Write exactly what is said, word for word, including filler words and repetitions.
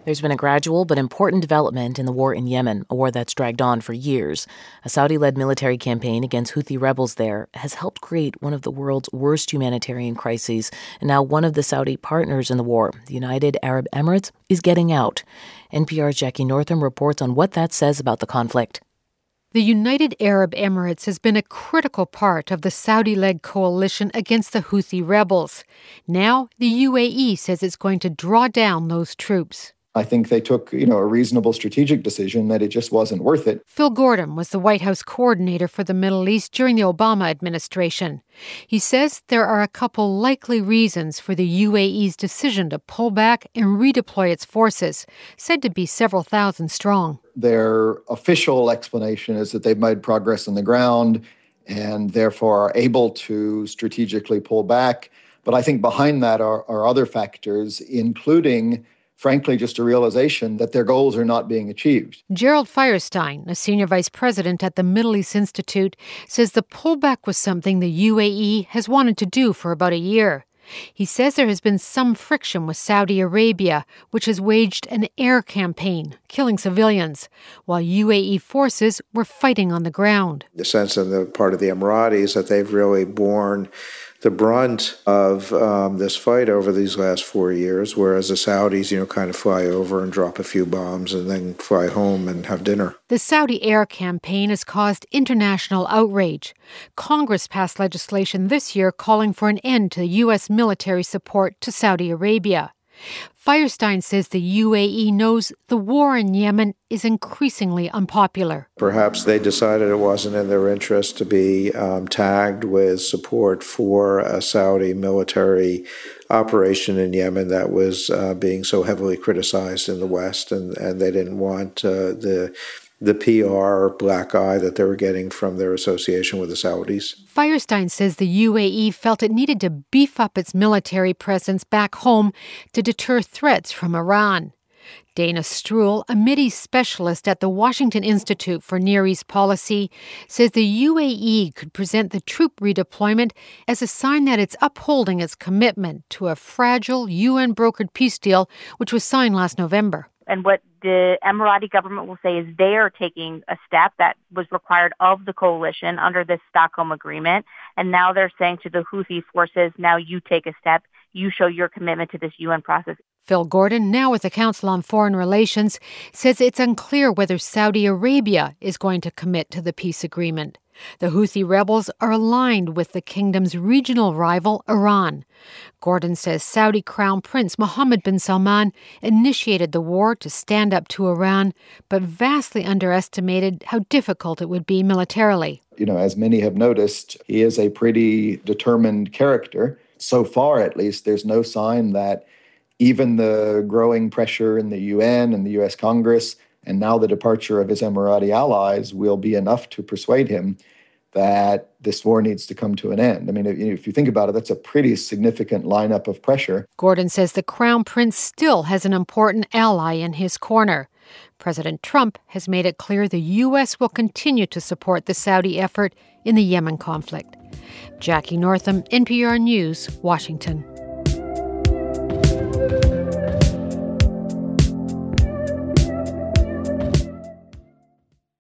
There's been a gradual but important development in the war in Yemen, a war that's dragged on for years. A Saudi-led military campaign against Houthi rebels there has helped create one of the world's worst humanitarian crises. And now one of the Saudi partners in the war, the United Arab Emirates, is getting out. N P R's Jackie Northam reports on what that says about the conflict. The United Arab Emirates has been a critical part of the Saudi-led coalition against the Houthi rebels. Now, the U A E says it's going to draw down those troops. I think they took, you know, a reasonable strategic decision that it just wasn't worth it. Phil Gordon was the White House coordinator for the Middle East during the Obama administration. He says there are a couple likely reasons for the U A E's decision to pull back and redeploy its forces, said to be several thousand strong. Their official explanation is that they've made progress on the ground and therefore are able to strategically pull back. But I think behind that are, are other factors, including frankly, just a realization that their goals are not being achieved. Gerald Feierstein, a senior vice president at the Middle East Institute, says the pullback was something the U A E has wanted to do for about a year. He says there has been some friction with Saudi Arabia, which has waged an air campaign, killing civilians, while U A E forces were fighting on the ground. The sense on the part of the Emiratis that they've really borne the brunt of um, this fight over these last four years, whereas the Saudis, you know, kind of fly over and drop a few bombs and then fly home and have dinner. The Saudi air campaign has caused international outrage. Congress passed legislation this year calling for an end to U S military support to Saudi Arabia. Feierstein says the U A E knows the war in Yemen is increasingly unpopular. Perhaps they decided it wasn't in their interest to be um, tagged with support for a Saudi military operation in Yemen that was uh, being so heavily criticized in the West, and, and they didn't want uh, the the P R black eye that they were getting from their association with the Saudis. Feierstein says the U A E felt it needed to beef up its military presence back home to deter threats from Iran. Dana Struhl, a Mideast specialist at the Washington Institute for Near East Policy, says the U A E could present the troop redeployment as a sign that it's upholding its commitment to a fragile U N-brokered peace deal, which was signed last November. And what the Emirati government will say is they are taking a step that was required of the coalition under this Stockholm Agreement. And now they're saying to the Houthi forces, now you take a step. You show your commitment to this U N process. Phil Gordon, now with the Council on Foreign Relations, says it's unclear whether Saudi Arabia is going to commit to the peace agreement. The Houthi rebels are aligned with the kingdom's regional rival, Iran. Gordon says Saudi Crown Prince Mohammed bin Salman initiated the war to stand up to Iran, but vastly underestimated how difficult it would be militarily. You know, as many have noticed, he is a pretty determined character. So far, at least, there's no sign that even the growing pressure in the U N and the U S Congress, and now the departure of his Emirati allies, will be enough to persuade him that this war needs to come to an end. I mean, if you think about it, that's a pretty significant lineup of pressure. Gordon says the Crown Prince still has an important ally in his corner. President Trump has made it clear the U S will continue to support the Saudi effort in the Yemen conflict. Jackie Northam, N P R News, Washington.